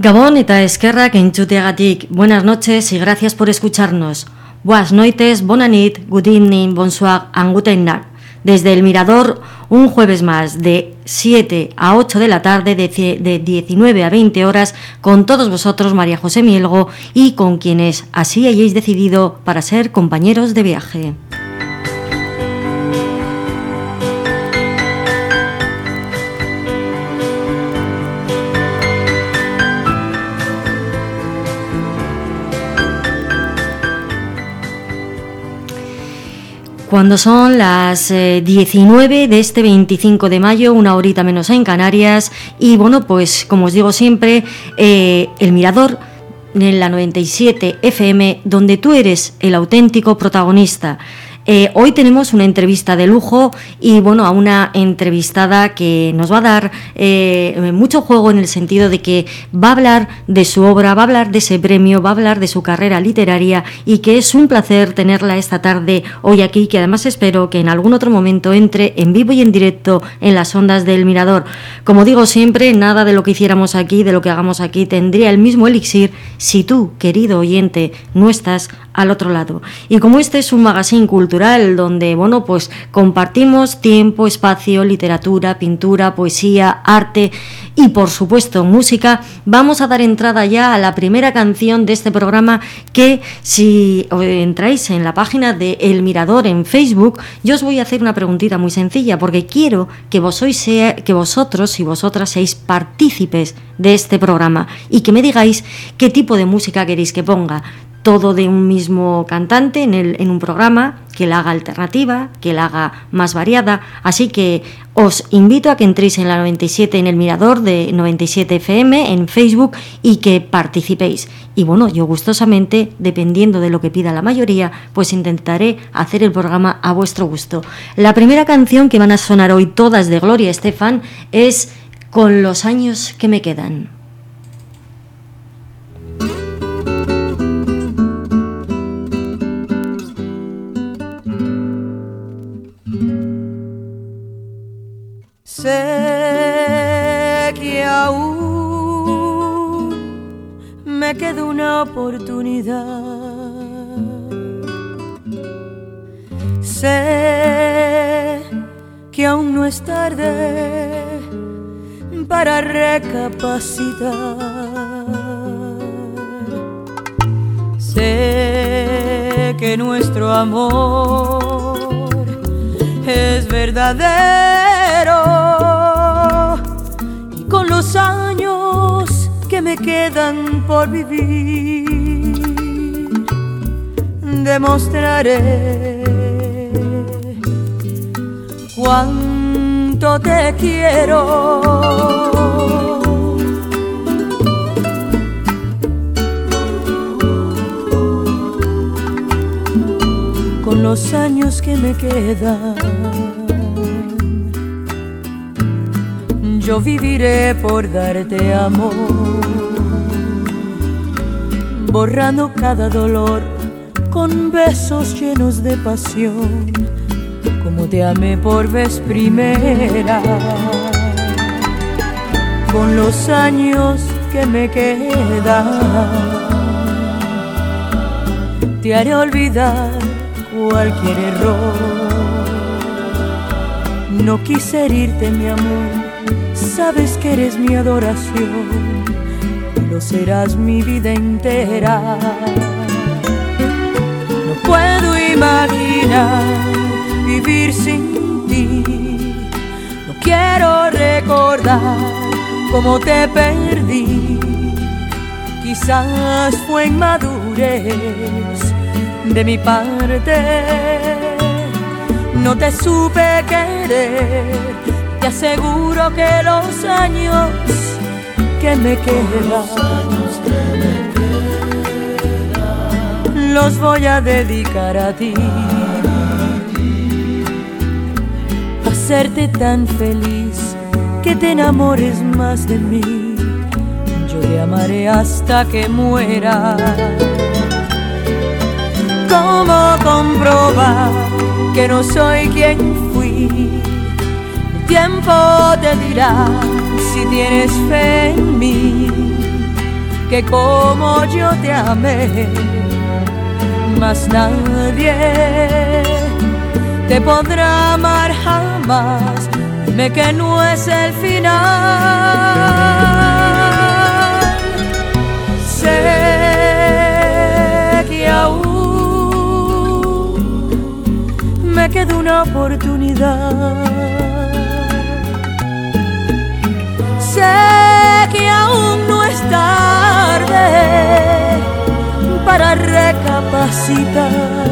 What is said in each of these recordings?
Gabón eta eskerrak entzuteagatik. Buenas noches y gracias por escucharnos. Buenas noites, bona nit, good evening, bonsoir, and guten Tag. Desde El Mirador, un jueves más, de 7 a 8 de la tarde, de 19 a 20 horas, con todos vosotros, María José Mielgo, y con quienes así hayáis decidido para ser compañeros de viaje. Cuando son las 19 de este 25 de mayo, una horita menos en Canarias, y bueno, pues como os digo siempre, El Mirador en la 97 FM, donde tú eres el auténtico protagonista. Hoy tenemos una entrevista de lujo y bueno, a una entrevistada que nos va a dar mucho juego en el sentido de que va a hablar de su obra, va a hablar de ese premio, va a hablar de su carrera literaria, y que es un placer tenerla esta tarde hoy aquí, que además espero que en algún otro momento entre en vivo y en directo en las ondas del Mirador. Como digo siempre, nada de lo que hiciéramos aquí, de lo que hagamos aquí, tendría el mismo elixir si tú, querido oyente, no estás al otro lado. Y como este es un magazine cultural donde, bueno, pues compartimos tiempo, espacio, literatura, pintura, poesía, arte y, por supuesto, música, vamos a dar entrada ya a la primera canción de este programa, que si entráis en la página de El Mirador en Facebook, yo os voy a hacer una preguntita muy sencilla, porque quiero que vosotros y vosotras seáis partícipes de este programa y que me digáis qué tipo de música queréis que ponga. Todo de un mismo cantante en un programa, que la haga alternativa, que la haga más variada. Así que os invito a que entréis en la 97 en El Mirador de 97 FM en Facebook y que participéis. Y bueno, yo gustosamente, dependiendo de lo que pida la mayoría, pues intentaré hacer el programa a vuestro gusto. La primera canción que van a sonar hoy todas de Gloria Estefan es Con los años que me quedan. Sé que aún me queda una oportunidad. Sé que aún no es tarde para recapacitar. Sé que nuestro amor es verdadero, y con los años que me quedan por vivir demostraré cuánto te quiero. Con los años que me quedan, yo viviré por darte amor, borrando cada dolor con besos llenos de pasión, como te amé por vez primera. Con los años que me quedan, te haré olvidar cualquier error. No quise herirte, mi amor, sabes que eres mi adoración y lo serás mi vida entera. No puedo imaginar vivir sin ti, no quiero recordar cómo te perdí. Quizás fue inmadurez de mi parte, no te supe querer. Te aseguro que los años que me quedan los voy a dedicar a ti, a hacerte tan feliz que te enamores más de mí. Yo te amaré hasta que muera. ¿Cómo comprobar que no soy quien fui? El tiempo te dirá si tienes fe en mí. que como yo te amé, mas nadie te podrá amar jamás. Dime que no es el final. Sé que aún me queda una oportunidad. Sé que aún no es tarde para recapacitar.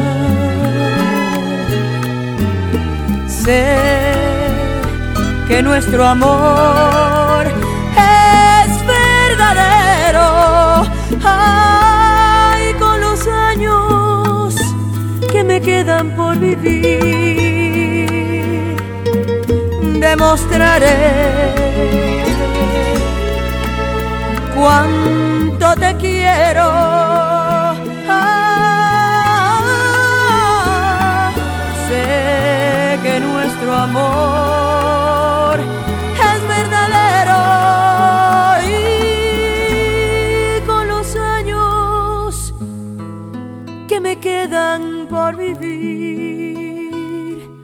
Sé que nuestro amor es verdadero. Ay, con los años que me quedan por vivir, demostraré cuánto te quiero. Sé que nuestro amor es verdadero y con los años que me quedan por vivir,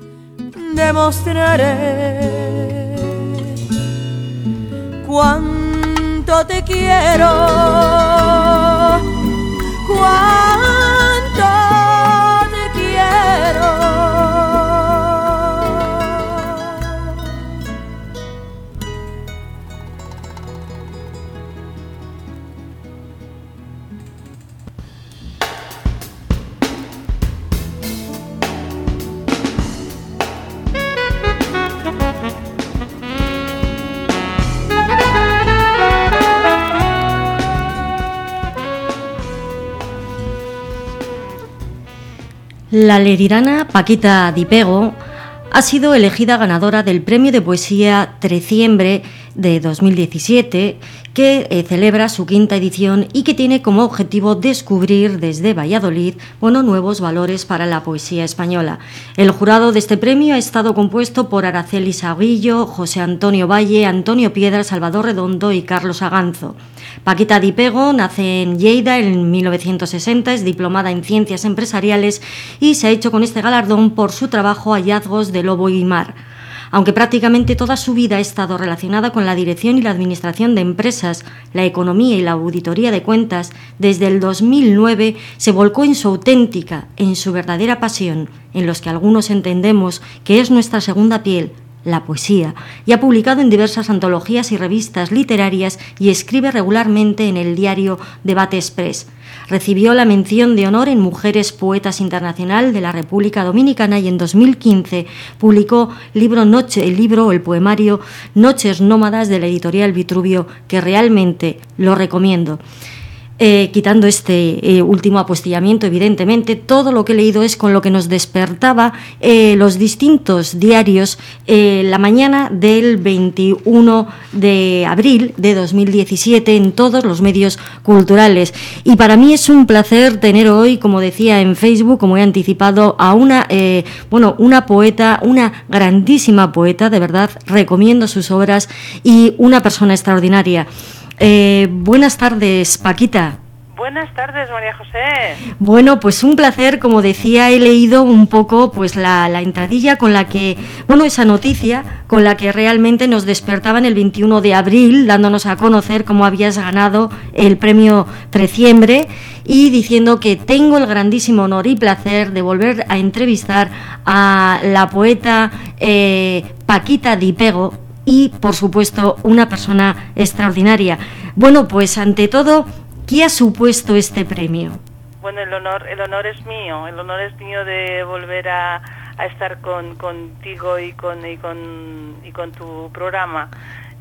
demostraré cuánto te quiero, cuánto te quiero. La leridana Paquita Di Pego ha sido elegida ganadora del Premio de Poesía Treciembre de 2017, que celebra su quinta edición y que tiene como objetivo descubrir desde Valladolid nuevos valores para la poesía española. El jurado de este premio ha estado compuesto por Araceli Saguillo, José Antonio Valle, Antonio Piedra, Salvador Redondo y Carlos Aganzo. Paquita Di Pego nace en Lleida en 1960, es diplomada en Ciencias Empresariales y se ha hecho con este galardón por su trabajo Hallazgos de Lobo y Mar. Aunque prácticamente toda su vida ha estado relacionada con la dirección y la administración de empresas, la economía y la auditoría de cuentas, desde el 2009 se volcó en su auténtica, en su verdadera pasión, en los que algunos entendemos que es nuestra segunda piel, la poesía, y ha publicado en diversas antologías y revistas literarias y escribe regularmente en el diario Debate Express. Recibió la mención de honor en Mujeres Poetas Internacional de la República Dominicana y en 2015 publicó el poemario Noches Nómadas de la editorial Vitruvio, que realmente lo recomiendo. Quitando este último apostillamiento, evidentemente, todo lo que he leído es con lo que nos despertaba los distintos diarios la mañana del 21 de abril de 2017 en todos los medios culturales. Y para mí es un placer tener hoy, como decía en Facebook, como he anticipado, a una poeta, una grandísima poeta, de verdad, recomiendo sus obras, y una persona extraordinaria. Buenas tardes, Paquita. Buenas tardes, María José. Bueno, pues un placer, como decía, he leído un poco pues la entradilla con la que, esa noticia con la que realmente nos despertaban el 21 de abril, dándonos a conocer cómo habías ganado el premio Treciembre y diciendo que tengo el grandísimo honor y placer de volver a entrevistar a la poeta Paquita Di Pego, y, por supuesto, una persona extraordinaria. Bueno, pues ante todo, ¿qué ha supuesto este premio? Bueno, el honor es mío. El honor es mío de volver a estar contigo y con tu programa,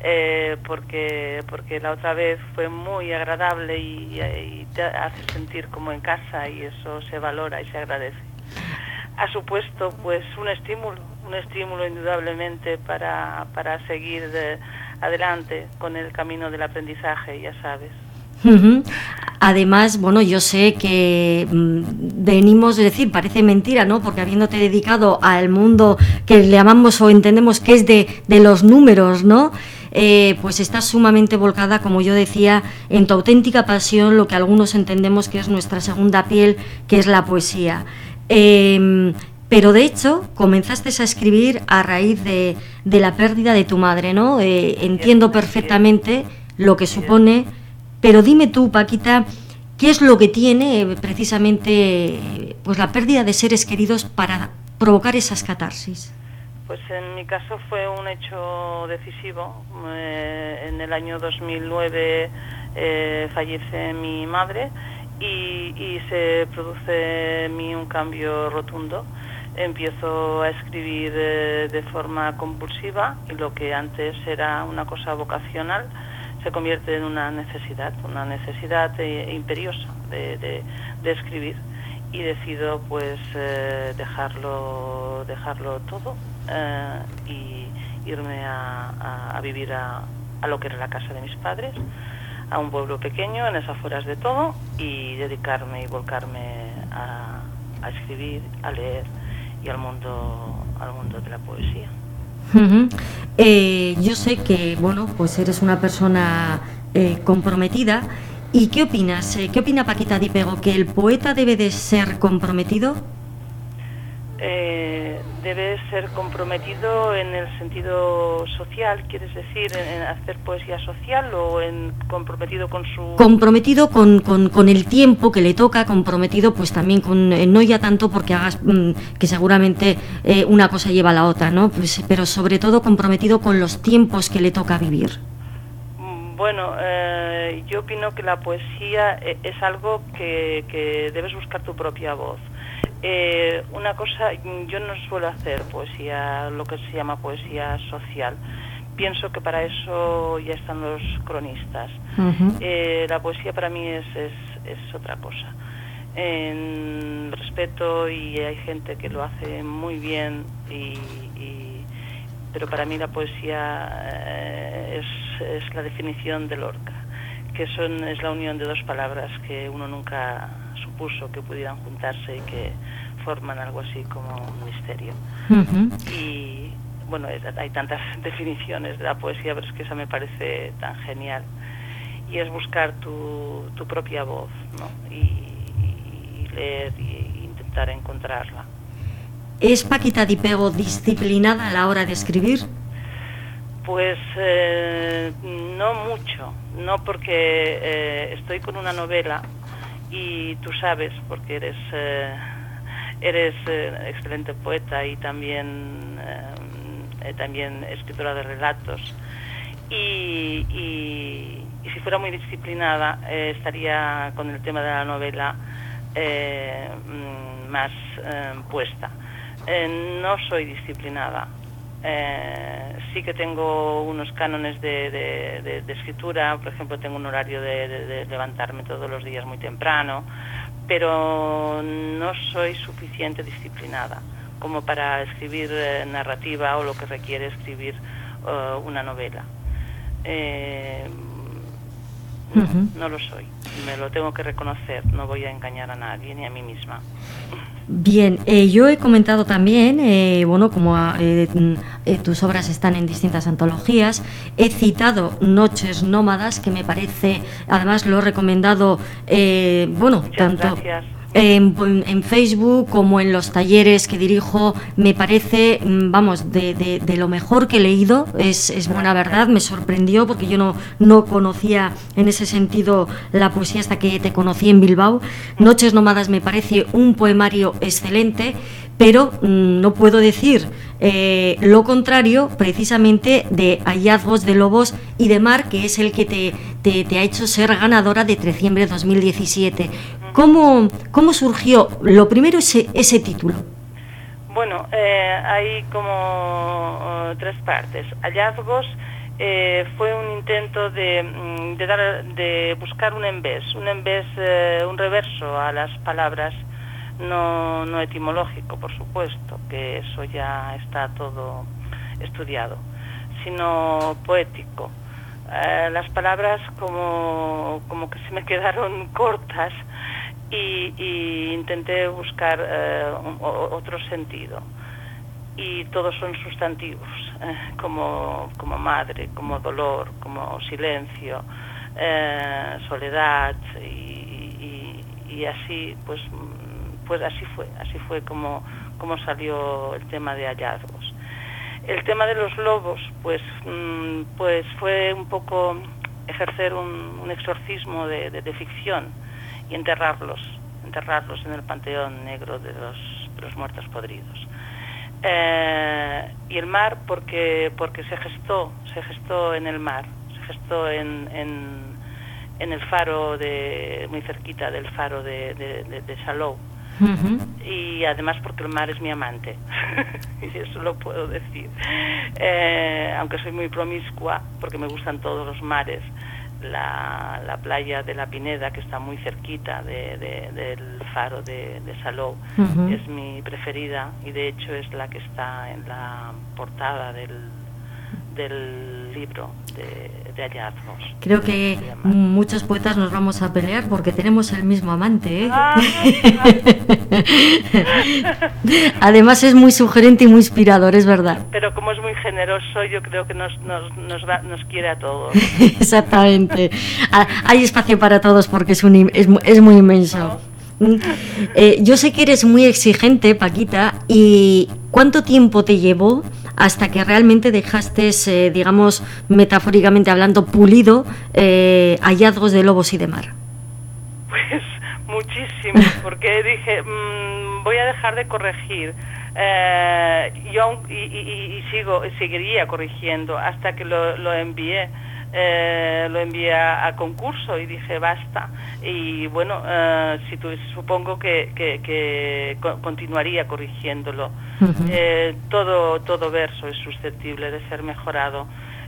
porque la otra vez fue muy agradable y te hace sentir como en casa, y eso se valora y se agradece. Ha supuesto pues un estímulo indudablemente para seguir adelante con el camino del aprendizaje, ya sabes. Uh-huh. Además, yo sé que venimos, es decir, parece mentira, ¿no? Porque habiéndote dedicado al mundo que le llamamos o entendemos que es de los números, ¿no? pues estás sumamente volcada, como yo decía, en tu auténtica pasión, lo que algunos entendemos que es nuestra segunda piel, que es la poesía. Pero de hecho comenzaste a escribir a raíz de la pérdida de tu madre, ¿no? Entiendo perfectamente lo que supone, pero dime tú, Paquita, ¿qué es lo que tiene precisamente pues la pérdida de seres queridos para provocar esas catarsis? Pues en mi caso fue un hecho decisivo. En el año 2009 fallece mi madre y se produce en mí un cambio rotundo. Empiezo a escribir de forma compulsiva y lo que antes era una cosa vocacional se convierte en una necesidad imperiosa de escribir, y decido pues dejarlo todo y irme a vivir a lo que era la casa de mis padres, a un pueblo pequeño en las afueras de todo, y dedicarme y volcarme a escribir, a leer y al mundo de la poesía. Yo sé que, bueno, pues eres una persona comprometida. ¿Y qué opinas? ¿Qué opina Paquita Di Pego? ¿Que el poeta debe de ser comprometido? Debe ser comprometido en el sentido social, ¿quieres decir? ¿En hacer poesía social o comprometido con su...? Comprometido con el tiempo que le toca, comprometido pues también con... no ya tanto porque hagas que seguramente una cosa lleva a la otra, ¿no? Pues, pero sobre todo comprometido con los tiempos que le toca vivir. Bueno, yo opino que la poesía es algo que debes buscar tu propia voz. Una cosa, yo no suelo hacer poesía, lo que se llama poesía social. Pienso que para eso ya están los cronistas. La poesía para mí es otra cosa. Respeto, y hay gente que lo hace muy bien, pero para mí la poesía es la definición de Lorca, que es la unión de dos palabras que uno nunca supuso que pudieran juntarse y que forman algo así como un misterio. Y bueno, hay tantas definiciones de la poesía, pero es que esa me parece tan genial, y es buscar tu propia voz, ¿no? Y leer y intentar encontrarla. ¿Es Paquita Di Pego disciplinada a la hora de escribir? Pues no mucho, no, porque estoy con una novela y tú sabes, porque eres excelente poeta y también escritora de relatos, y si fuera muy disciplinada estaría con el tema de la novela más puesta. No soy disciplinada. Sí que tengo unos cánones de escritura. Por ejemplo, tengo un horario de levantarme todos los días muy temprano, pero no soy suficiente disciplinada como para escribir narrativa o lo que requiere escribir una novela. No lo soy, me lo tengo que reconocer, no voy a engañar a nadie ni a mí misma. Bien, yo he comentado también, bueno, como tus obras están en distintas antologías, he citado Noches Nómadas, que me parece, además lo he recomendado, bueno, muchas tanto gracias. En Facebook como en los talleres que dirijo. Me parece, vamos, de lo mejor que he leído, es buena verdad. Me sorprendió porque yo no conocía en ese sentido la poesía hasta que te conocí en Bilbao. Noches Nómadas me parece un poemario excelente, pero no puedo decir lo contrario precisamente de Hallazgos de Lobos y de Mar, que es el que te ha hecho ser ganadora de Treciembre 2017. ¿Cómo surgió lo primero ese título? Bueno, hay como tres partes. Hallazgos fue un intento de buscar un reverso a las palabras, no etimológico, por supuesto, que eso ya está todo estudiado, sino poético. Las palabras como que se me quedaron cortas, y intenté buscar otro sentido. y todos son sustantivos, como madre, como dolor, como silencio, soledad, y así, pues así fue como salió el tema de Hallazgos. El tema de los lobos, pues fue un poco ejercer un exorcismo de ficción y enterrarlos en el panteón negro de los muertos podridos. Y el mar porque se gestó en el mar, se gestó en el faro muy cerquita del faro de Salou. Uh-huh. Y además porque el mar es mi amante y eso lo puedo decir, aunque soy muy promiscua porque me gustan todos los mares. La playa de la Pineda, que está muy cerquita del faro de Salou, uh-huh, es mi preferida, y de hecho es la que está en la portada del libro de Hallazgos. Creo que muchos poetas nos vamos a pelear porque tenemos el mismo amante, ¿eh? Además es muy sugerente y muy inspirador, es verdad. Pero como es muy generoso, yo creo que nos quiere a todos. Exactamente. Hay espacio para todos porque es muy inmenso. Yo sé que eres muy exigente, Paquita, y ¿cuánto tiempo te llevó hasta que realmente dejaste, digamos, metafóricamente hablando, pulido Hallazgos de lobos y de mar? Pues muchísimo, porque dije, voy a dejar de corregir. Yo seguiría corrigiendo hasta que lo envié. Lo envié a concurso y dije basta, y bueno, supongo que continuaría corrigiéndolo. Uh-huh. Todo verso es susceptible de ser mejorado,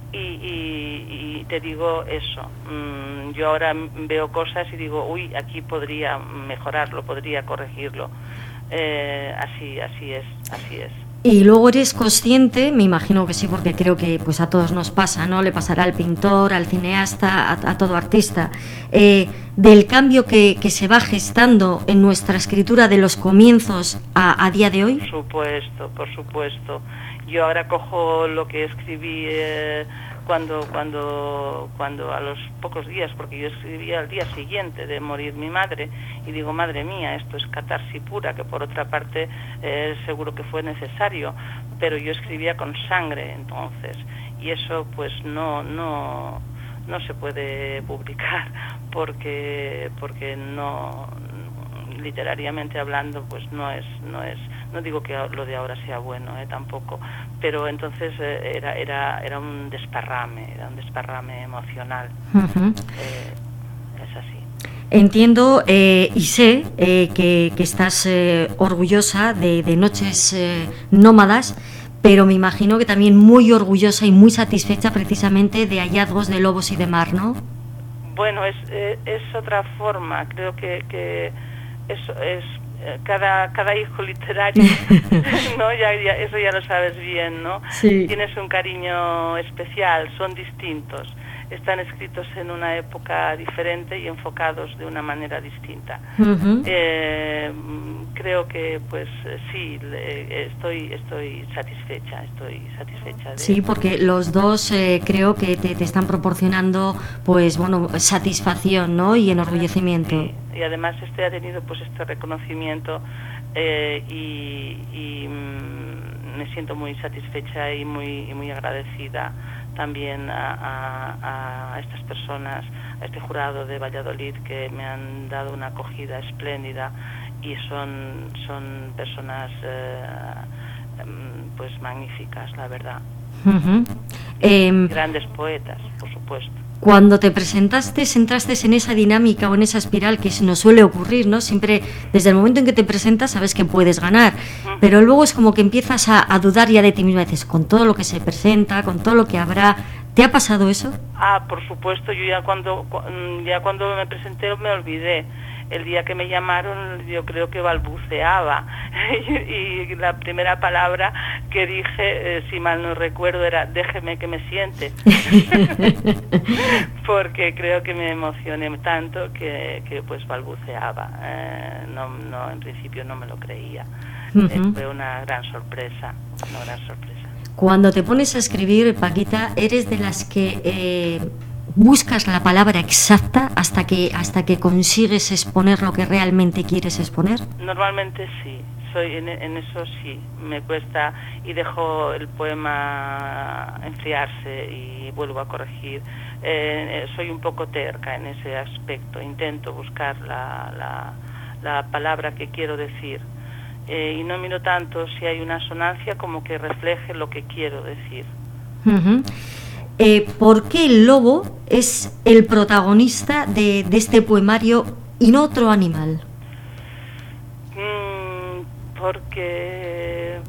y te digo eso, yo ahora veo cosas y digo, uy, aquí podría mejorarlo, podría corregirlo. Así es. Y luego eres consciente, me imagino que sí, porque creo que pues a todos nos pasa, ¿no? Le pasará al pintor, al cineasta, a todo artista, del cambio que se va gestando en nuestra escritura de los comienzos a día de hoy. Por supuesto. Yo ahora cojo lo que escribí cuando a los pocos días, porque yo escribía al día siguiente de morir mi madre, y digo, madre mía, esto es catarsis pura, que por otra parte seguro que fue necesario, pero yo escribía con sangre entonces, y eso pues no se puede publicar porque no, literariamente hablando, pues no digo que lo de ahora sea bueno, tampoco, pero entonces era un desparrame emocional. Uh-huh. Es así. Entiendo y sé que estás orgullosa de Noches Nómadas, pero me imagino que también muy orgullosa y muy satisfecha precisamente de Hallazgos de lobos y de mar, ¿no? Bueno, es otra forma, creo que eso es cada hijo literario, ¿no? Ya eso ya lo sabes bien, ¿no? Sí. Tienes un cariño especial, son distintos, están escritos en una época diferente y enfocados de una manera distinta. Uh-huh. Creo que pues sí, estoy satisfecha de sí, porque los dos creo que te están proporcionando pues bueno, satisfacción, ¿no? Y enorgullecimiento. Sí. Y además ha tenido pues este reconocimiento, y me siento muy satisfecha y muy agradecida también a estas personas, a este jurado de Valladolid, que me han dado una acogida espléndida, y son personas pues magníficas, la verdad. Uh-huh. Grandes poetas, por supuesto. Cuando te presentaste, entraste en esa dinámica o en esa espiral que nos suele ocurrir, ¿no? Siempre, desde el momento en que te presentas, sabes que puedes ganar, pero luego es como que empiezas a dudar ya de ti misma, dices, con todo lo que se presenta, con todo lo que habrá. ¿Te ha pasado eso? Por supuesto, yo ya cuando me presenté me olvidé. El día que me llamaron yo creo que balbuceaba y la primera palabra que dije, si mal no recuerdo, era déjeme que me siente. Porque creo que me emocioné tanto que pues balbuceaba. No, en principio no me lo creía. Uh-huh. Fue una gran sorpresa. una gran sorpresa. Cuando te pones a escribir, Paquita, ¿eres de las que buscas la palabra exacta hasta que consigues exponer lo que realmente quieres exponer? Normalmente sí, soy en eso sí, me cuesta y dejo el poema enfriarse y vuelvo a corregir. Soy un poco terca en ese aspecto, intento buscar la palabra que quiero decir. Y no miro tanto si hay una sonancia como que refleje lo que quiero decir. Uh-huh. ¿Por qué el lobo es el protagonista de este poemario y no otro animal? Porque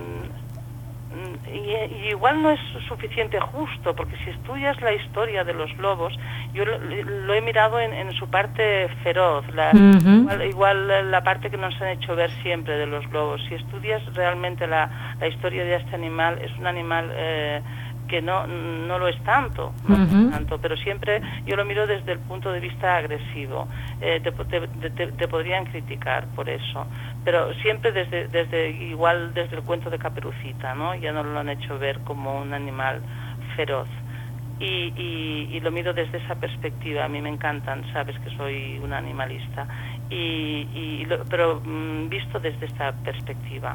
y igual no es suficiente justo, porque si estudias la historia de los lobos, yo lo he mirado en su parte feroz, igual la parte que nos han hecho ver siempre de los lobos. Si estudias realmente la historia de este animal, es un animal que no lo es tanto, pero siempre yo lo miro desde el punto de vista agresivo. Te podrían criticar por eso, pero siempre desde el cuento de Caperucita, ¿no? Ya no lo han hecho ver como un animal feroz. Y lo miro desde esa perspectiva. A mí me encantan, sabes que soy una animalista, pero visto desde esta perspectiva.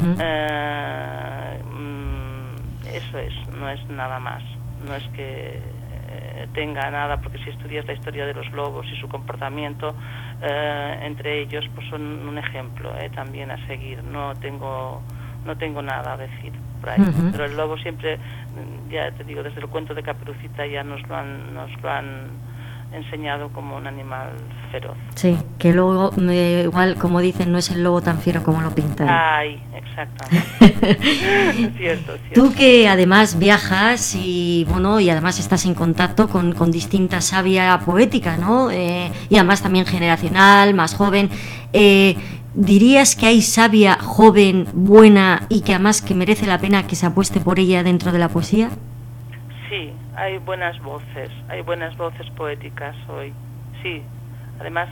Eso es, no es nada más, no es que tenga nada, porque si estudias la historia de los lobos y su comportamiento entre ellos, pues son un ejemplo también a seguir. No tengo nada a decir por ahí, pero el lobo siempre, ya te digo, desde el cuento de Caperucita ya nos lo han enseñado como un animal feroz. Sí, que luego igual, como dicen, no es el lobo tan fiero como lo pintan. Ay, exactamente. cierto. Tú que además viajas y además estás en contacto con distinta savia poética, ¿no? Y además también generacional, más joven. ¿Dirías que hay savia joven, buena y que además que merece la pena que se apueste por ella dentro de la poesía? Sí, hay buenas voces poéticas hoy, sí. Además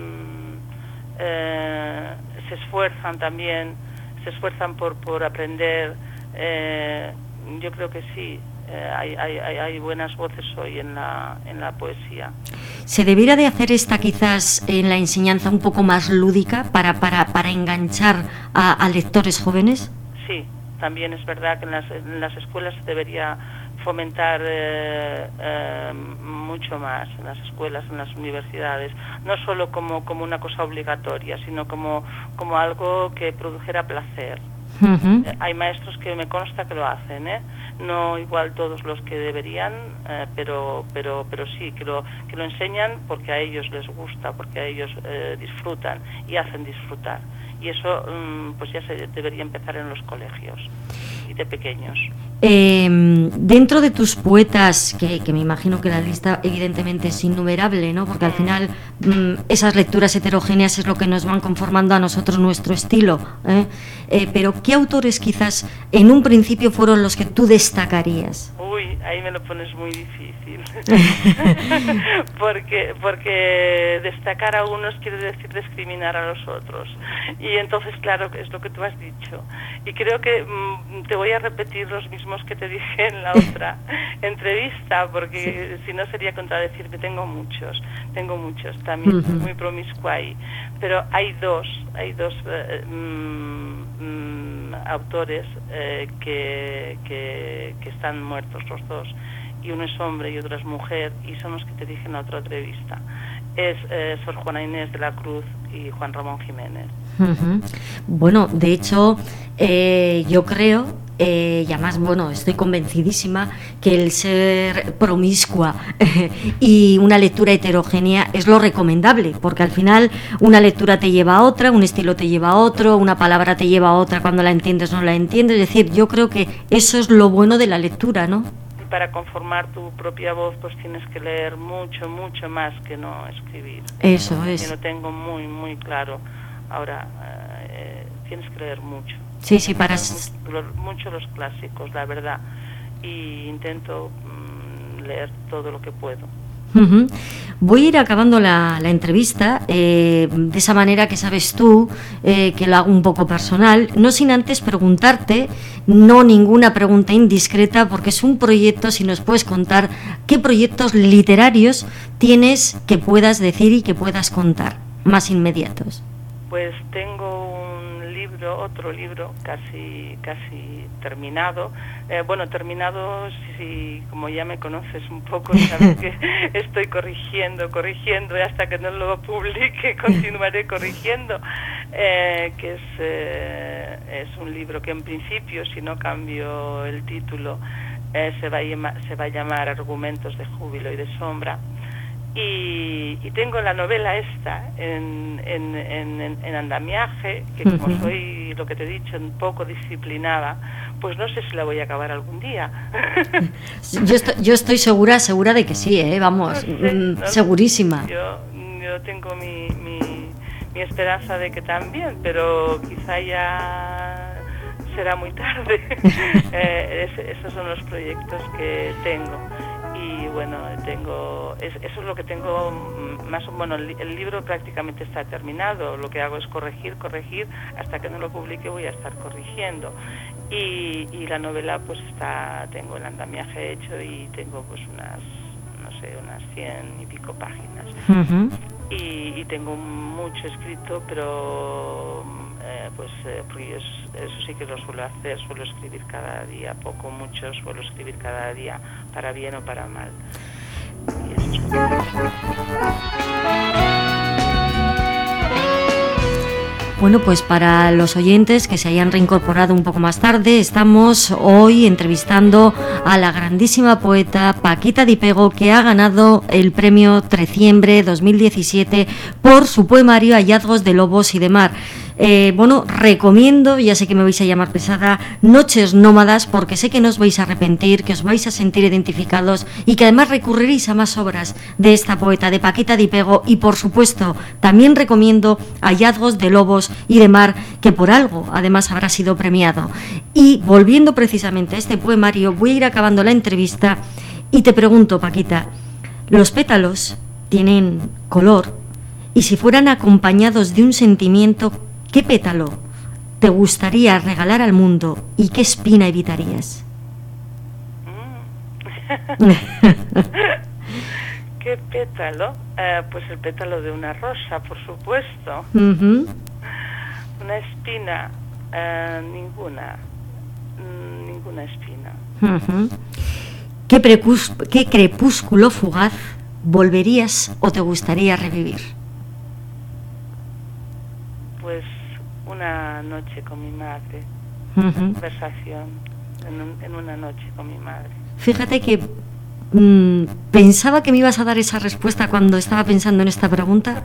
se esfuerzan por aprender. Yo creo que sí, hay buenas voces hoy en la poesía. ¿Se debiera de hacer esta quizás en la enseñanza un poco más lúdica para enganchar a lectores jóvenes? Sí, también es verdad que en las escuelas se debería fomentar mucho más, en las escuelas, en las universidades, no solo como una cosa obligatoria, sino como algo que produjera placer. Hay maestros que me consta que lo hacen, no igual todos los que deberían, pero sí, que lo enseñan porque a ellos les gusta, porque a ellos disfrutan y hacen disfrutar. Y eso pues ya se debería empezar en los colegios y de pequeños. Dentro de tus poetas, que me imagino que la lista evidentemente es innumerable, ¿no? Porque al final esas lecturas heterogéneas es lo que nos van conformando a nosotros nuestro estilo, pero ¿qué autores quizás en un principio fueron los que tú destacarías? Uy, ahí me lo pones muy difícil. porque destacar a unos quiere decir discriminar a los otros. Y entonces, claro, es lo que tú has dicho. Y creo que te voy a repetir los mismos que te dije en la otra entrevista, porque si no sería contradecirme. Tengo muchos también, muy promiscua ahí. Pero hay dos autores que están muertos los dos, y uno es hombre y otro es mujer, y son los que te dije en la otra entrevista. Es Sor Juana Inés de la Cruz y Juan Ramón Jiménez. Bueno, de hecho, yo creo, y además, estoy convencidísima que el ser promiscua y una lectura heterogénea es lo recomendable, porque al final una lectura te lleva a otra, un estilo te lleva a otro, una palabra te lleva a otra, cuando la entiendes no la entiendes. Es decir, yo creo que eso es lo bueno de la lectura, ¿no? Para conformar tu propia voz, pues tienes que leer mucho más que no escribir. Eso es. Yo lo tengo muy, muy claro. Ahora, tienes que leer mucho. Sí, para... Mucho los clásicos, la verdad. Y intento leer todo lo que puedo. Voy a ir acabando la entrevista de esa manera que sabes tú, que lo hago un poco personal, no sin antes preguntarte, no ninguna pregunta indiscreta, porque es un proyecto, si nos puedes contar qué proyectos literarios tienes que puedas decir y que puedas contar, más inmediatos. Pues tengo otro libro casi terminado. Terminado, si como ya me conoces un poco, sabes que estoy corrigiendo y hasta que no lo publique continuaré corrigiendo, que es un libro que en principio, si no cambio el título, se va a llamar Argumentos de júbilo y de sombra. Y tengo la novela esta en andamiaje, que como soy, lo que te he dicho, un poco disciplinada, pues no sé si la voy a acabar algún día. Yo estoy segura de que sí, vamos, segurísima. Yo tengo mi esperanza de que también, pero quizá ya será muy tarde. Esos son los proyectos que tengo. Y bueno, eso es lo que tengo más. Bueno, el libro prácticamente está terminado. Lo que hago es corregir, hasta que no lo publique voy a estar corrigiendo. Y la novela pues tengo el andamiaje hecho y tengo pues unas 100 y pico páginas. Y tengo mucho escrito, pero porque eso sí que lo suelo hacer, suelo escribir cada día, mucho, suelo escribir cada día, para bien o para mal. Y eso es lo que Bueno, pues para los oyentes que se hayan reincorporado un poco más tarde, estamos hoy entrevistando a la grandísima poeta Paquita Di Pego, que ha ganado el premio Treciembre 2017 por su poemario Hallazgos de lobos y de mar. Recomiendo, ya sé que me vais a llamar pesada, Noches nómadas, porque sé que no os vais a arrepentir, que os vais a sentir identificados y que además recurriréis a más obras de esta poeta, de Paquita Di Pego. Y por supuesto, también recomiendo Hallazgos de lobos y de mar, que por algo además habrá sido premiado. Y volviendo precisamente a este poemario, voy a ir acabando la entrevista y te pregunto, Paquita, los pétalos tienen color y si fueran acompañados de un sentimiento, ¿qué pétalo te gustaría regalar al mundo y qué espina evitarías? ¿Qué pétalo? Pues el pétalo de una rosa, por supuesto. Una espina, ninguna espina. ¿Qué crepúsculo fugaz volverías o te gustaría revivir? Pues una noche con mi madre, conversación en una noche con mi madre. Fíjate que pensaba que me ibas a dar esa respuesta cuando estaba pensando en esta pregunta.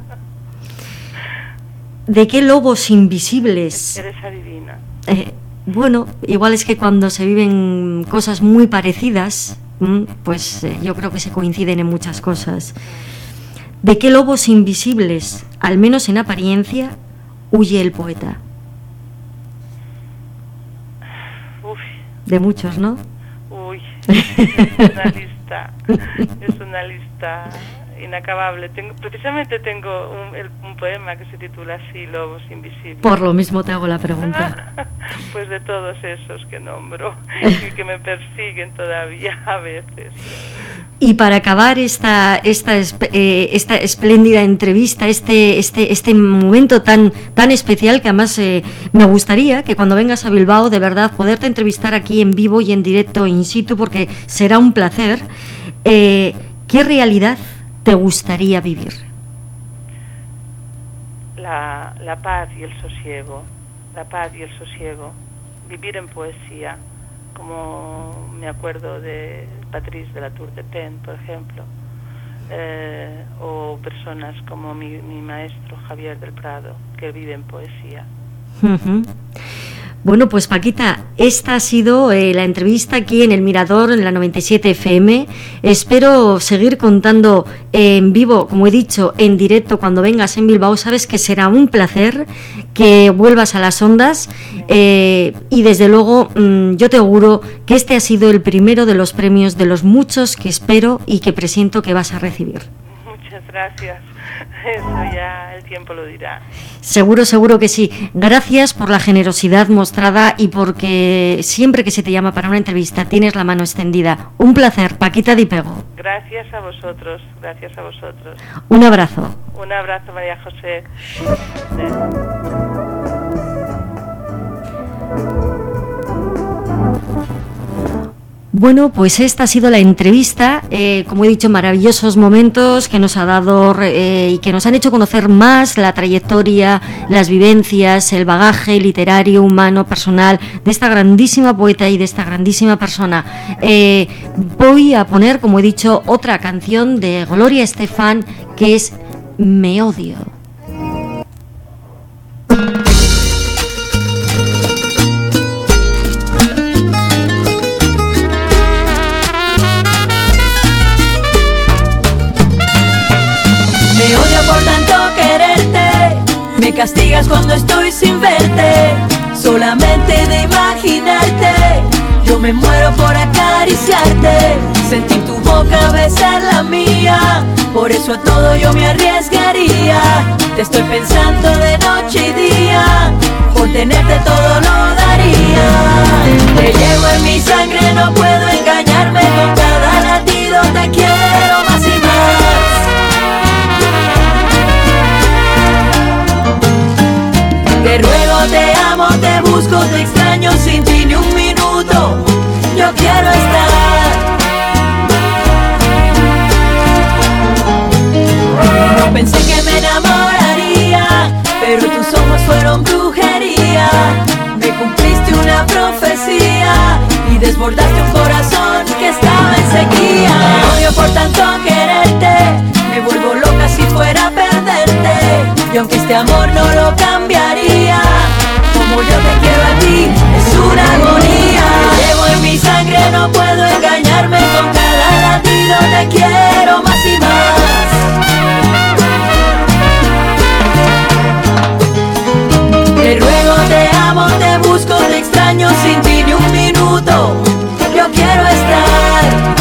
¿De qué lobos invisibles? Eres adivina. Bueno, igual es que cuando se viven cosas muy parecidas, pues yo creo que se coinciden en muchas cosas. ¿De qué lobos invisibles, al menos en apariencia, huye el poeta? De muchos, ¿no? Es una lista inacabable. Precisamente tengo un poema que se titula así, Lobos Invisibles. Por lo mismo te hago la pregunta. Pues de todos esos que nombro y que me persiguen todavía a veces. Y para acabar esta espléndida entrevista, este momento tan especial, que además me gustaría que cuando vengas a Bilbao, de verdad, poderte entrevistar aquí en vivo y en directo in situ, porque será un placer. ¿Qué realidad te gustaría vivir? La paz y el sosiego. La paz y el sosiego. Vivir en poesía, como me acuerdo de Patrice de la Tour de Pen, por ejemplo, o personas como mi maestro Javier del Prado, que viven poesía. Bueno, pues Paquita, esta ha sido la entrevista aquí en El Mirador, en la 97 FM. Espero seguir contando en vivo, como he dicho, en directo cuando vengas en Bilbao. Sabes que será un placer que vuelvas a las ondas y desde luego yo te auguro que este ha sido el primero de los premios de los muchos que espero y que presiento que vas a recibir. Muchas gracias. Eso ya el tiempo lo dirá. Seguro que sí. Gracias por la generosidad mostrada y porque siempre que se te llama para una entrevista tienes la mano extendida. Un placer, Paquita Di Pego. Gracias a vosotros, gracias a vosotros. Un abrazo. Un abrazo, María José. Bueno, pues esta ha sido la entrevista, como he dicho, maravillosos momentos que nos ha dado y que nos han hecho conocer más la trayectoria, las vivencias, el bagaje literario, humano, personal de esta grandísima poeta y de esta grandísima persona. Voy a poner, como he dicho, otra canción de Gloria Estefan que es Me odio. Me odio por tanto quererte, me castigas cuando estoy sin verte, solamente de imaginarte, yo me muero por acariciarte, sentir tu boca besar la mía, por eso a todo yo me arriesgaría, te estoy pensando de noche y día, por tenerte todo lo daría, te llevo en mi sangre, no puedo engañarme, con cada latido te quiero más y más. Te ruego, te amo, te busco, te extraño, sin ti ni un minuto yo quiero estar. No pensé que me enamoraría, pero tus ojos fueron brujería. Me cumpliste una profecía y desbordaste un corazón que estaba en sequía. Me odio por tanto quererte, me vuelvo loca si fuera a perderte. Y aunque este amor no lo cambiaría, como yo te quiero a ti, es una agonía. Te llevo en mi sangre, no puedo engañarme, con cada latido te quiero más y más. Te ruego, te amo, te busco, te extraño, sin ti ni un minuto yo quiero estar.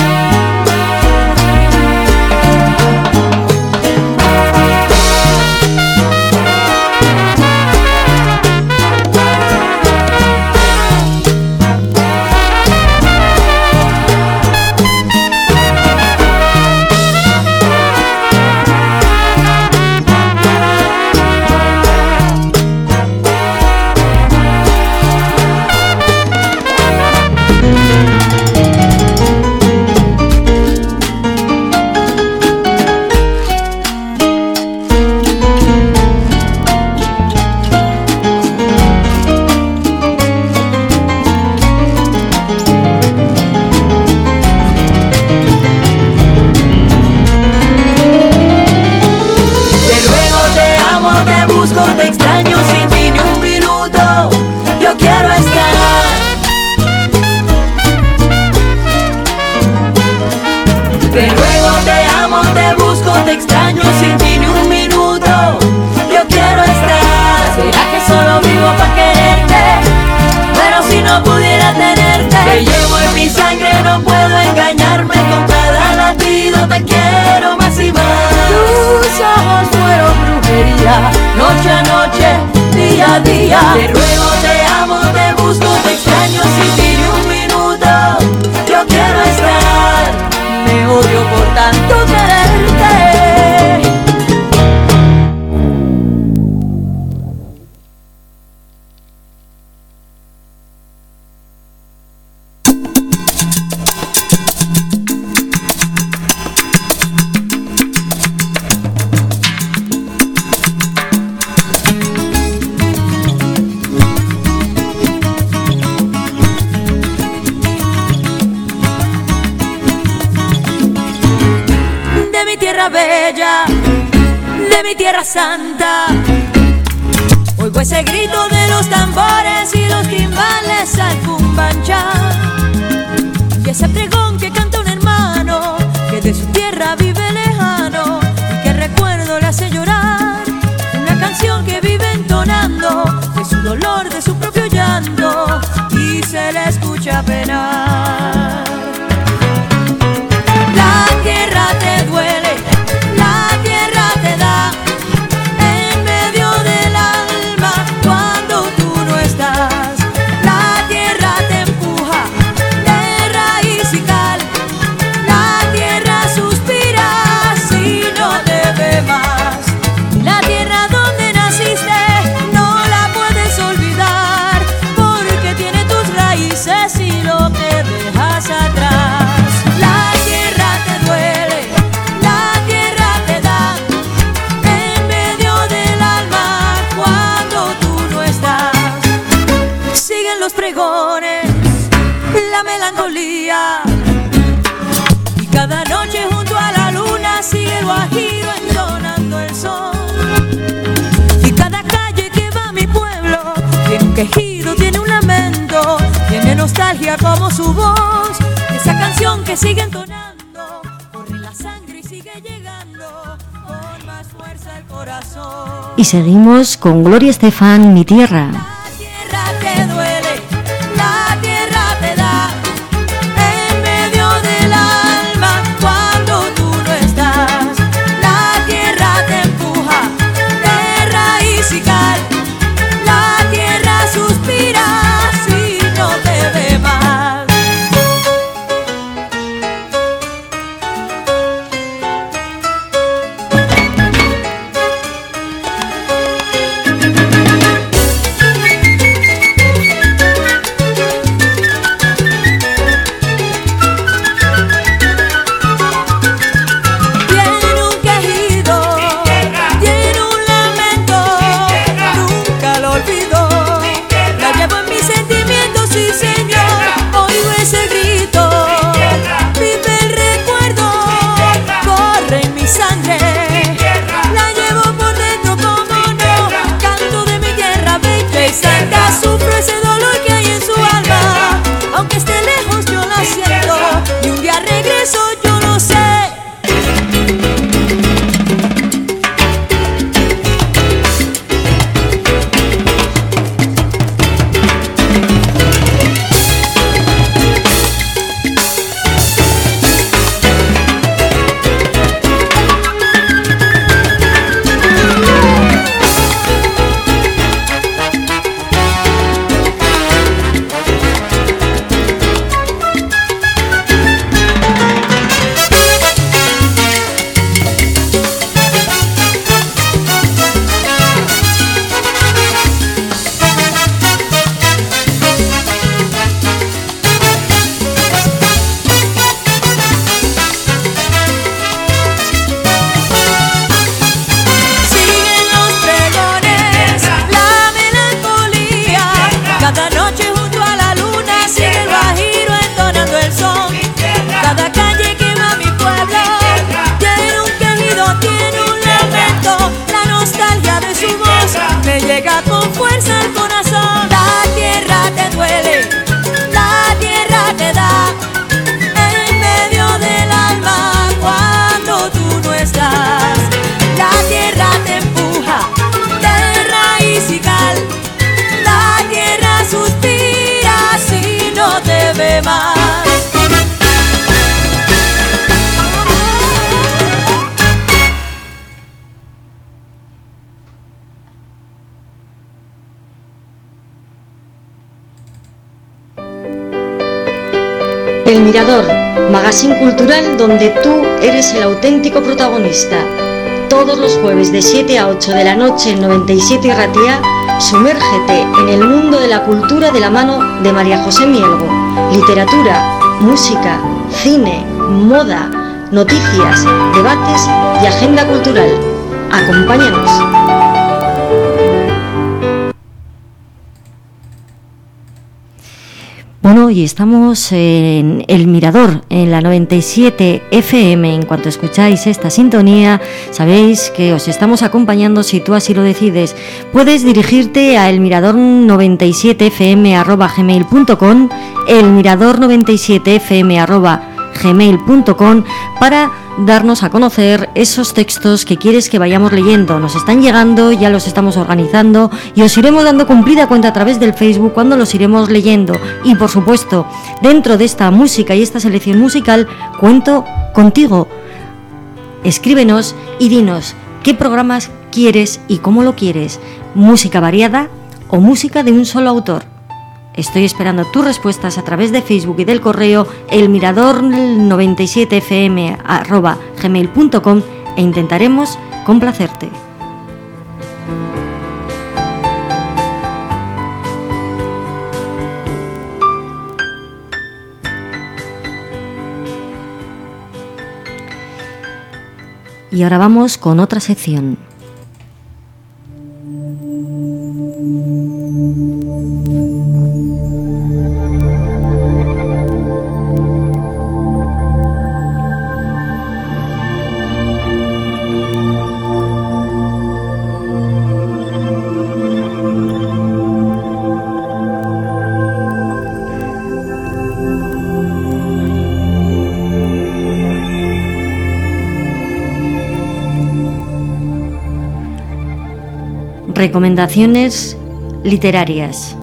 Te extraño, sin ti ni un minuto yo quiero estar. Te ruego, te amo, te busco, te extraño, sin ti ni un minuto yo quiero estar. ¿Será que solo vivo para quererte? Pero si no pudiera tenerte, te llevo en mi sangre, no puedo engañarme, con cada latido te quiero más y más. Tus ojos fueron brujería, noche a noche, día a día. Te ruego, te amo, te busco, te extraño, sin ti ni un minuto yo quiero estar. Me odio por tanto quererte. Bella, de mi tierra santa, oigo ese grito de los tambores y los timbales. de su propio llanto y se le escucha penar. La tierra te duele, la tierra te da en medio del alma cuando tú no estás. La tierra te empuja de raíz y cal, la tierra suspira si no te ve más. La tierra donde naciste no la puedes olvidar, porque tiene tus raíces y lo que dejas atrás. La tierra te duele, la tierra te da en medio del alma cuando tú no estás. Siguen los pregones, la melancolía, y cada noche junto a la luna sigue el guajiro entonando el sol. Y cada calle que va a mi pueblo tiene un quejido, tiene un lamento, tiene nostalgia como su voz. Esa canción que sigue entonando, corre la sangre y sigue llegando con más fuerza el corazón. Y seguimos con Gloria Estefan, Mi Tierra. La tierra te duele, la tierra te da en medio del alma cuando tú no estás. La tierra te empuja de raíz y cal, la tierra suspira si no te ve más. Tiene un quejido, tiene un lamento, nunca lo olvido. La llevo en mis sentimientos, sí señor, oigo ese grito. Vive el recuerdo, corre en mi sangre. La llevo por dentro como no, canto de mi tierra bella y santa. Sufro ese dolor que hay en su alma, aunque esté lejos yo la siento. Y un día regreso, yo lo sé. Siguen los pregones, la melancolía, cada noche junto a la luna sigue el guajiro entonando el son. Cada calle que va a mi pueblo tiene un quejido, tiene un lamento, la nostalgia de su voz me llega con fuerza al corazón. La tierra te duele, la tierra te da en medio del alma cuando tú no estás. La tierra te empuja de raíz y cal, la tierra suspira si no te ve más. El Mirador, magazine cultural donde tú eres el auténtico protagonista. Todos los jueves de 7 a 8 de la noche en 97 y Ratia, sumérgete en el mundo de la cultura de la mano de María José Mielgo. Literatura, música, cine, moda, noticias, debates y agenda cultural. Acompáñanos. Bueno, y estamos en El Mirador, en la 97 FM. En cuanto escucháis esta sintonía, sabéis que os estamos acompañando si tú así lo decides. Puedes dirigirte a elmirador97fm@gmail.com, elmirador97fm@gmail.com, para darnos a conocer esos textos que quieres que vayamos leyendo. Nos están llegando, ya los estamos organizando y os iremos dando cumplida cuenta a través del Facebook cuando los iremos leyendo. Y por supuesto, dentro de esta música y esta selección musical, cuento contigo. Escríbenos y dinos qué programas quieres y cómo lo quieres. ¿Música variada o música de un solo autor? Estoy esperando tus respuestas a través de Facebook y del correo elmirador97fm@gmail.com e intentaremos complacerte. Y ahora vamos con otra sección. Recomendaciones literarias.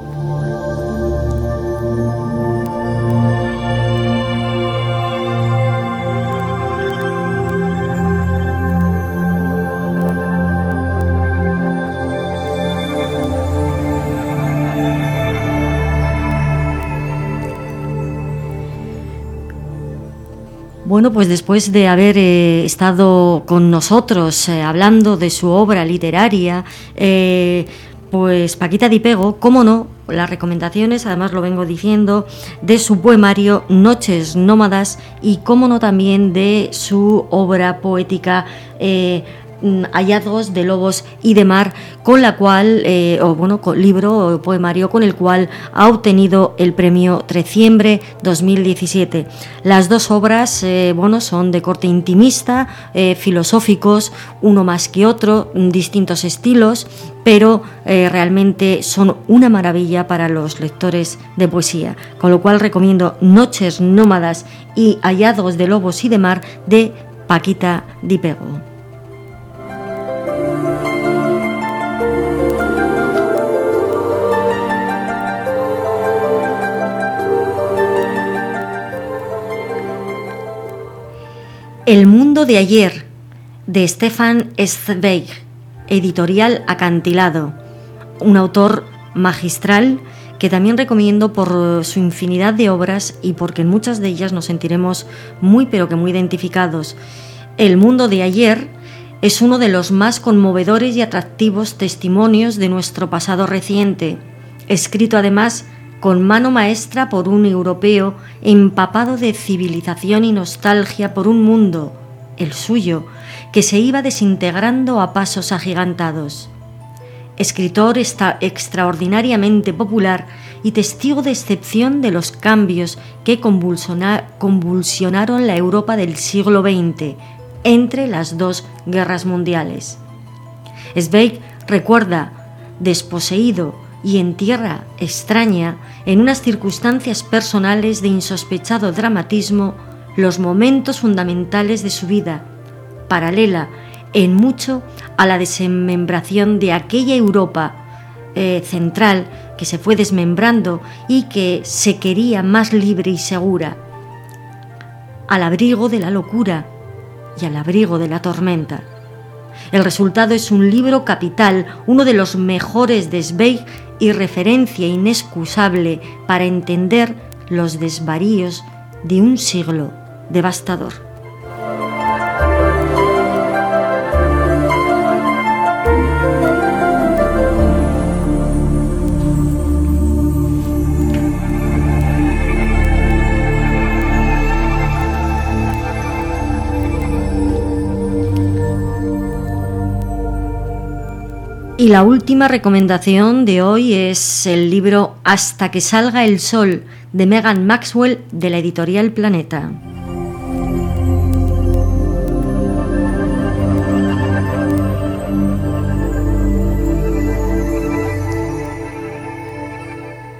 Bueno, pues después de haber estado con nosotros hablando de su obra literaria, pues Paquita Di Pego, cómo no, las recomendaciones, además lo vengo diciendo, de su poemario Noches Nómadas y cómo no también de su obra poética Hallazgos de lobos y de mar, con la cual, libro o poemario con el cual ha obtenido el premio Treciembre 2017. Las dos obras, son de corte intimista, filosóficos, uno más que otro, distintos estilos, pero realmente son una maravilla para los lectores de poesía, con lo cual recomiendo Noches Nómadas y Hallazgos de lobos y de mar de Paquita Di Pego. El mundo de ayer, de Stefan Zweig, editorial Acantilado, un autor magistral que también recomiendo por su infinidad de obras y porque en muchas de ellas nos sentiremos muy pero que muy identificados. El mundo de ayer es uno de los más conmovedores y atractivos testimonios de nuestro pasado reciente, escrito además con mano maestra por un europeo empapado de civilización y nostalgia por un mundo, el suyo, que se iba desintegrando a pasos agigantados. Escritor extraordinariamente popular y testigo de excepción de los cambios que convulsionaron la Europa del siglo XX entre las dos guerras mundiales. Zweig recuerda, desposeído y en tierra extraña, en unas circunstancias personales de insospechado dramatismo, los momentos fundamentales de su vida, paralela en mucho a la desmembración de aquella Europa central que se fue desmembrando y que se quería más libre y segura, al abrigo de la locura y al abrigo de la tormenta. El resultado es un libro capital, uno de los mejores de Zweig y referencia inexcusable para entender los desvaríos de un siglo devastador. Y la última recomendación de hoy es el libro Hasta que salga el sol, de Megan Maxwell, de la editorial Planeta.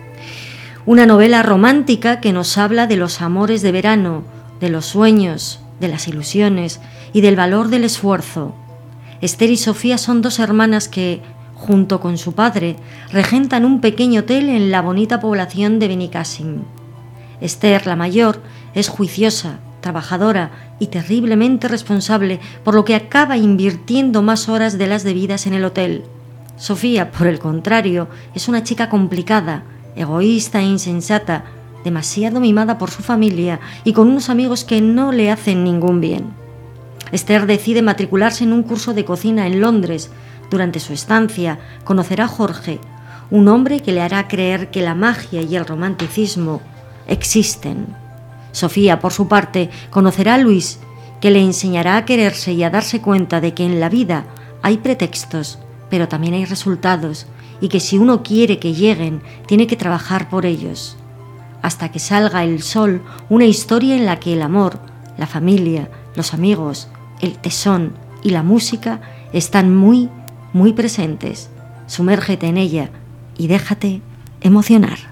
Una novela romántica que nos habla de los amores de verano, de los sueños, de las ilusiones y del valor del esfuerzo. Esther y Sofía son dos hermanas que, junto con su padre, regentan un pequeño hotel en la bonita población de Benicàssim. Esther, la mayor, es juiciosa, trabajadora y terriblemente responsable, por lo que acaba invirtiendo más horas de las debidas en el hotel. Sofía, por el contrario, es una chica complicada, egoísta e insensata, demasiado mimada por su familia y con unos amigos que no le hacen ningún bien. Esther decide matricularse en un curso de cocina en Londres. Durante su estancia conocerá a Jorge, un hombre que le hará creer que la magia y el romanticismo existen. Sofía, por su parte, conocerá a Luis, que le enseñará a quererse y a darse cuenta de que en la vida hay pretextos, pero también hay resultados, y que si uno quiere que lleguen, tiene que trabajar por ellos. Hasta que salga el sol, una historia en la que el amor, la familia, los amigos, el tesón y la música están muy, muy presentes. Sumérgete en ella y déjate emocionar.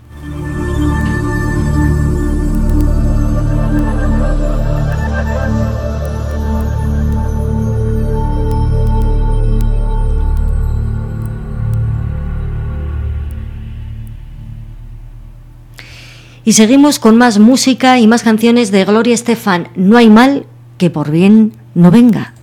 Y seguimos con más música y más canciones de Gloria Estefan. No hay mal que por bien no venga.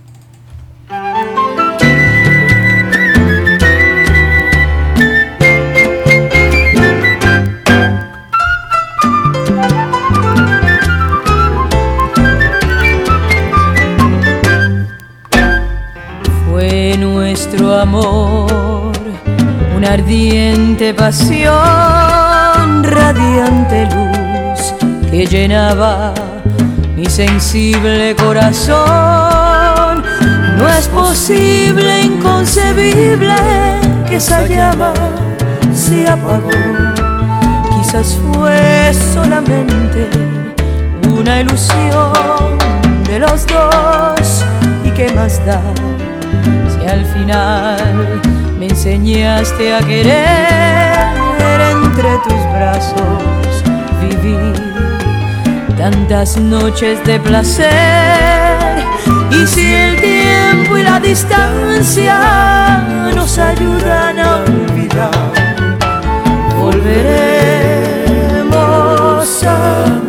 Fue nuestro amor una ardiente pasión, radiante luz que llenaba mi sensible corazón. No es posible, inconcebible, que esa llama se apagó. Quizás fue solamente una ilusión de los dos. ¿Y qué más da si al final me enseñaste a querer? Entre tus brazos viví tantas noches de placer. Y si el tiempo y la distancia nos ayudan a olvidar, volveremos a amar.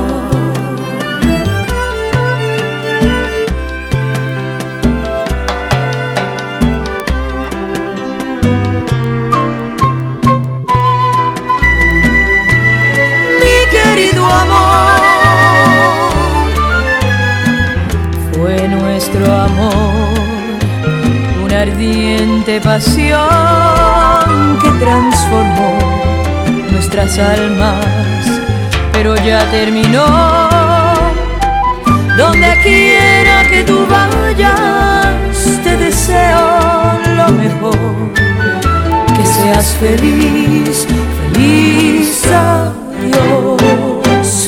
Nuestro amor, una ardiente pasión que transformó nuestras almas, pero ya terminó. Donde quiera que tú vayas, te deseo lo mejor, que seas feliz, feliz, adiós.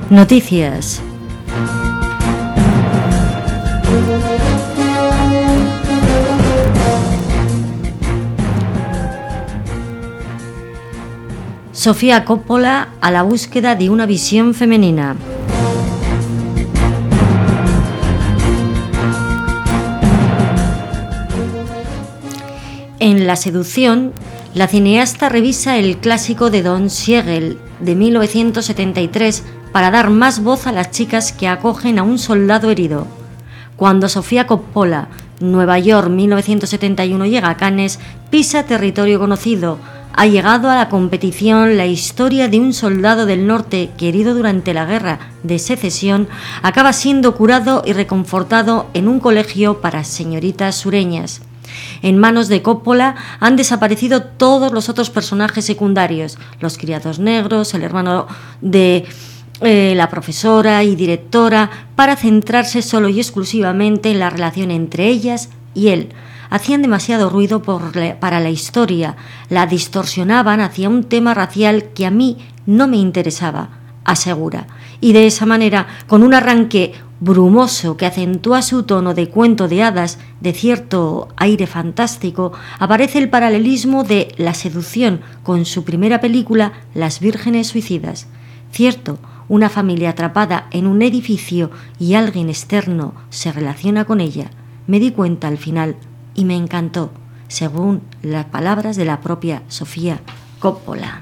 Noticias. Sofía Coppola a la búsqueda de una visión femenina. En La seducción, la cineasta revisa el clásico de Don Siegel de 1973 para dar más voz a las chicas que acogen a un soldado herido. Cuando Sofía Coppola, Nueva York 1971, llega a Cannes, pisa territorio conocido. Ha llegado a la competición la historia de un soldado del norte que, herido durante la Guerra de Secesión, acaba siendo curado y reconfortado en un colegio para señoritas sureñas. En manos de Coppola han desaparecido todos los otros personajes secundarios, los criados negros, el hermano de la profesora y directora, para centrarse solo y exclusivamente en la relación entre ellas y él. Hacían demasiado ruido para la historia, la distorsionaban hacia un tema racial que a mí no me interesaba, asegura. Y de esa manera, con un arranque brumoso que acentúa su tono de cuento de hadas, de cierto aire fantástico, aparece el paralelismo de La seducción con su primera película, Las vírgenes suicidas. Cierto, una familia atrapada en un edificio y alguien externo se relaciona con ella. Me di cuenta al final y me encantó, según las palabras de la propia Sofía Coppola.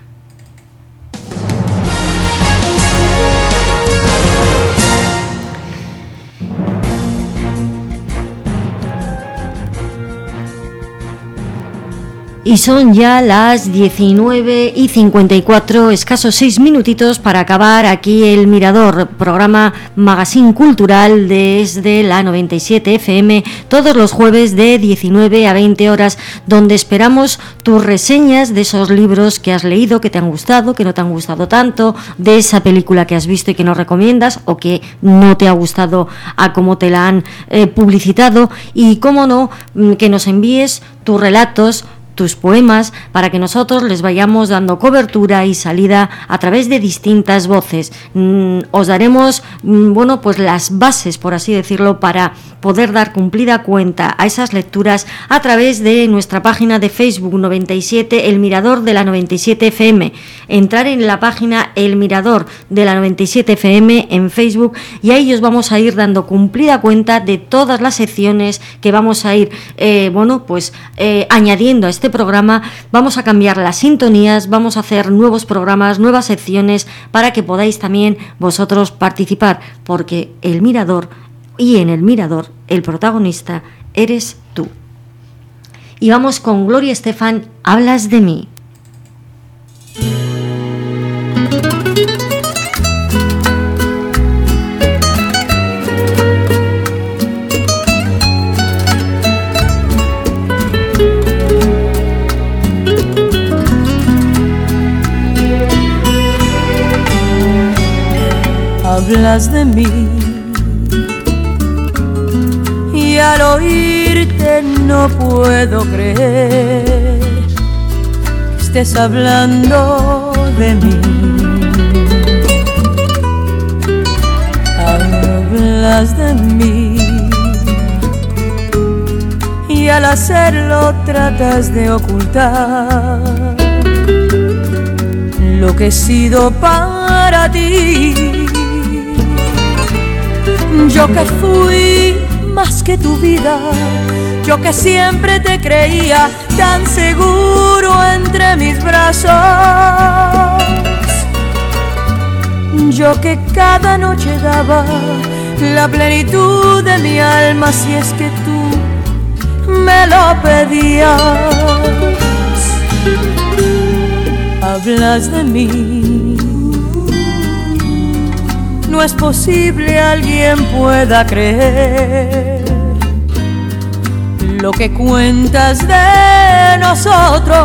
Y son ya las 19:54, escasos 6 minutitos para acabar aquí El Mirador, programa magazine cultural desde la 97 FM, todos los jueves de 19 a 20 horas, donde esperamos tus reseñas de esos libros que has leído, que te han gustado, que no te han gustado tanto, de esa película que has visto y que nos recomiendas o que no te ha gustado a cómo te la han publicitado, y cómo no, que nos envíes tus relatos, tus poemas, para que nosotros les vayamos dando cobertura y salida a través de distintas voces. Os daremos, pues las bases, por así decirlo, para poder dar cumplida cuenta a esas lecturas a través de nuestra página de Facebook 97, El Mirador de la 97 FM. Entrar en la página El Mirador de la 97 FM en Facebook, y ahí os vamos a ir dando cumplida cuenta de todas las secciones que vamos a ir añadiendo a este programa. Vamos a cambiar las sintonías, vamos a hacer nuevos programas, nuevas secciones, para que podáis también vosotros participar, porque El Mirador, y en El Mirador el protagonista eres tú. Y vamos con Gloria Estefan, Hablas de mí. Hablas de mí y al oírte no puedo creer que estés hablando de mí. Hablas de mí y al hacerlo tratas de ocultar lo que he sido para ti. Yo que fui más que tu vida, yo que siempre te creía tan seguro entre mis brazos, yo que cada noche daba la plenitud de mi alma, si es que tú me lo pedías. Hablas de mí, no es posible alguien pueda creer lo que cuentas de nosotros,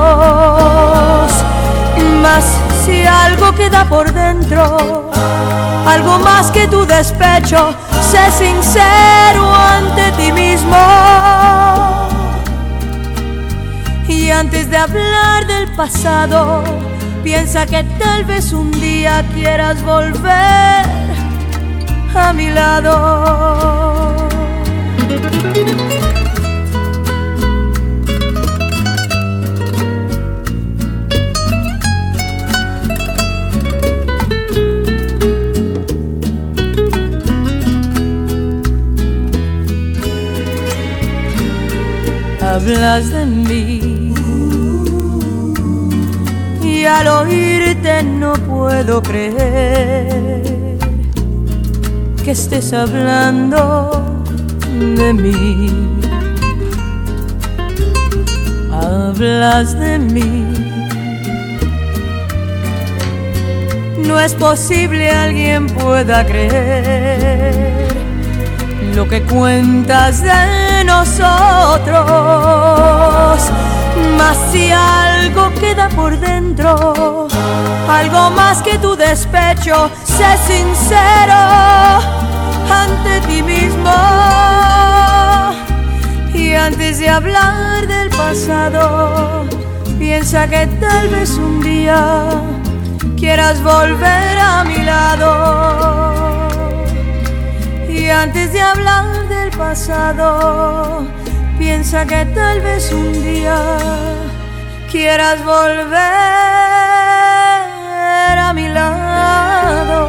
mas si algo queda por dentro, algo más que tu despecho, sé sincero ante ti mismo. Y antes de hablar del pasado, piensa que tal vez un día quieras volver a mi lado. Hablas de mí y al oírte no puedo creer que estés hablando de mí. Hablas de mí, no es posible alguien pueda creer lo que cuentas de nosotros, mas si algo queda por dentro, algo más que tu despecho, sé sincero ante ti mismo. Y antes de hablar del pasado, piensa que tal vez un día quieras volver a mi lado. Y antes de hablar del pasado, piensa que tal vez un día quieras volver a mi lado.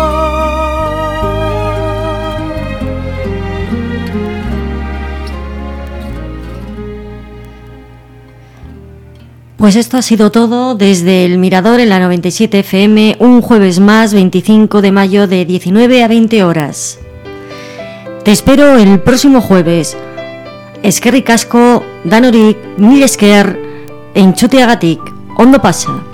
Pues esto ha sido todo desde El Mirador en la 97 FM, un jueves más, 25 de mayo de 19 a 20 horas. Te espero el próximo jueves. Eskerrik asko, danorik, mil esker, entzuteagatik, ondo pasa.